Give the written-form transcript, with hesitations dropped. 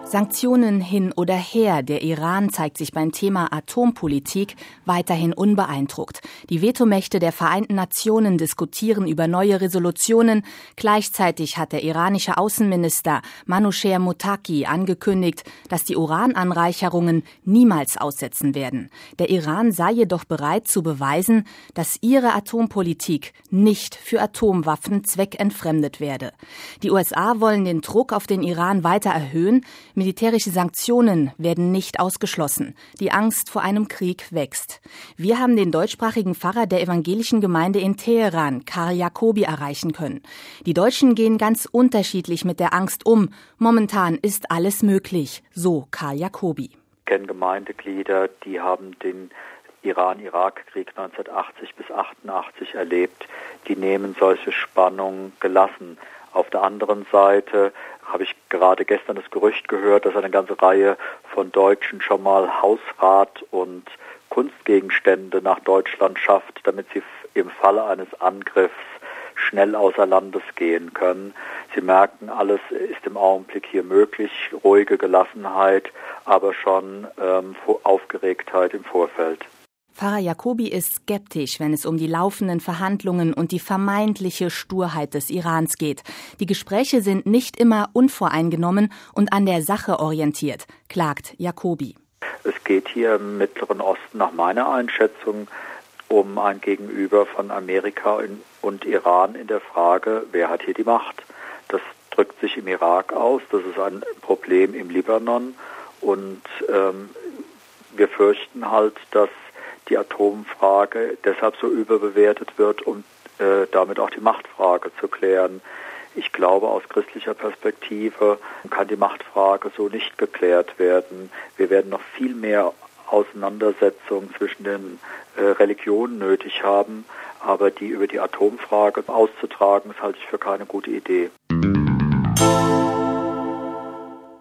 Sanktionen hin oder her, der Iran zeigt sich beim Thema Atompolitik weiterhin unbeeindruckt. Die Vetomächte der Vereinten Nationen diskutieren über neue Resolutionen. Gleichzeitig hat der iranische Außenminister Manouchehr Mottaki angekündigt, dass die Urananreicherungen niemals aussetzen werden. Der Iran sei jedoch bereit zu beweisen, dass ihre Atompolitik nicht für Atomwaffen zweckentfremdet werde. Die USA wollen den Druck auf den Iran weiter erhöhen. Militärische Sanktionen werden nicht ausgeschlossen. Die Angst vor einem Krieg wächst. Wir haben den deutschsprachigen Pfarrer der evangelischen Gemeinde in Teheran, Karl Jacobi, erreichen können. Die Deutschen gehen ganz unterschiedlich mit der Angst um. Momentan ist alles möglich, so Karl Jacobi. Ich kenne Gemeindeglieder, die haben den Iran-Irak-Krieg 1980 bis 88 erlebt. Die nehmen solche Spannungen gelassen. Auf der anderen Seite habe ich gerade gestern das Gerücht gehört, dass eine ganze Reihe von Deutschen schon mal Hausrat und Kunstgegenstände nach Deutschland schafft, damit sie im Falle eines Angriffs schnell außer Landes gehen können. Sie merken, alles ist im Augenblick hier möglich, ruhige Gelassenheit, aber schon Aufgeregtheit im Vorfeld. Pfarrer Jacobi ist skeptisch, wenn es um die laufenden Verhandlungen und die vermeintliche Sturheit des Irans geht. Die Gespräche sind nicht immer unvoreingenommen und an der Sache orientiert, klagt Jacobi. Es geht hier im Mittleren Osten nach meiner Einschätzung um ein Gegenüber von Amerika und Iran in der Frage, wer hat hier die Macht. Das drückt sich im Irak aus, das ist ein Problem im Libanon und wir fürchten halt, dass die Atomfrage deshalb so überbewertet wird, um damit auch die Machtfrage zu klären. Ich glaube, aus christlicher Perspektive kann die Machtfrage so nicht geklärt werden. Wir werden noch viel mehr Auseinandersetzungen zwischen den Religionen nötig haben, aber die über die Atomfrage auszutragen, das halte ich für keine gute Idee.